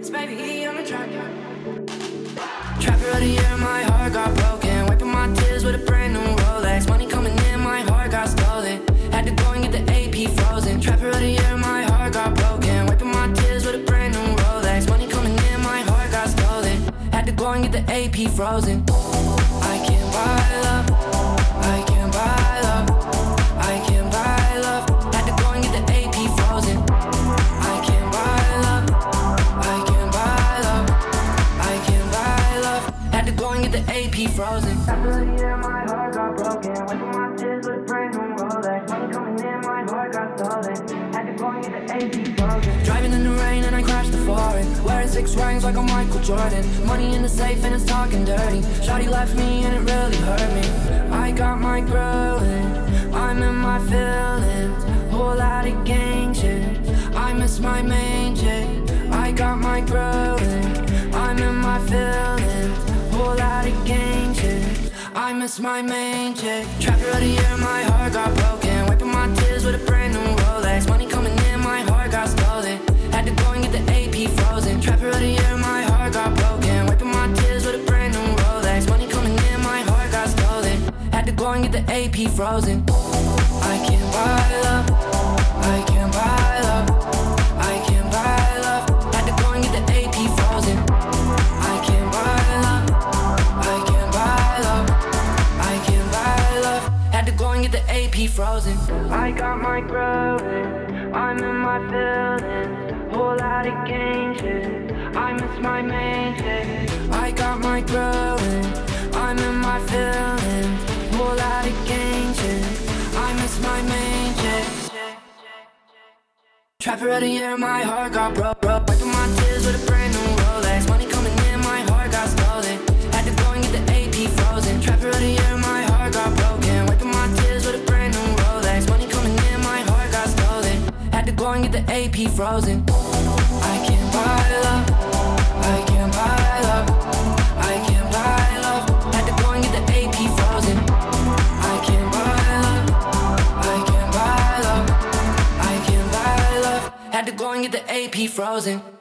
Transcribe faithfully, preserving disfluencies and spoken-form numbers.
baby, on the track. Trapper of the year, my heart got broken. Wiping my tears with a brand new Rolex. Money coming in, my heart got stolen. Had to go and get the A P frozen. Trapper of the year, my heart got broken. Wiping my tears with a brand new Rolex. Money coming in, my heart got stolen. Had to go and get the A P frozen. I can't buy love. I can't buy love. I can't buy love. Had to go and get the A P frozen. I can't buy love. I can't buy love. I can't buy love. Had to go and get the A P frozen. After a year, my heart got broken. Wiping my tears with a brand new Rolex. Money coming in, my heart got stolen. Had to go and get the A P frozen. Driving in the rain and I crashed the foreign. Wearing six rings like I'm Michael Jordan. Money in the safe and it's talking dirty. Shawty left me and it really hurt me. I got my grilling. I'm in my feelings. Whole lot of gang shit. I miss my main chick. I got my grilling. I'm in my feelings. Whole lot of gang shit. I miss my main chick. Trapper of the year, my heart got broken. Wiping my tears with a brand new Rolex. Money coming in, my heart got stolen. Had to go and get the A P frozen. Trapper of the year, my heart got broken. Wiping my tears with a brand new Rolex. Money coming in, my heart got stolen. Had to go and get the A P frozen. I can't buy love. I can't buy love. I can't buy love. Had to go and get the A P frozen. I can't buy love. I can't buy love. I can't buy love. Had to go and get the A P frozen. I got my grilling. I'm in my feelings. Whole lot of gang shit. I miss my main chick. I got my grilling. I'm in my feelings. Whole lot of gang shit. I miss my main chick. Trapper of the year, my heart got broke, broke. Wiping my tears with a brand new Rolex. Money coming in, my heart got stolen. Had to go and get the A P frozen. Trapper of the year, my heart got broken. Wiping my tears with a brand new Rolex. Money coming in, my heart got stolen. Had to go and get the A P frozen. I can't buy love. I can't buy love. I can't buy love. Had to go and get the A P frozen. I can't buy love. I can't buy love. I can't buy love. Had to go and get the A P frozen.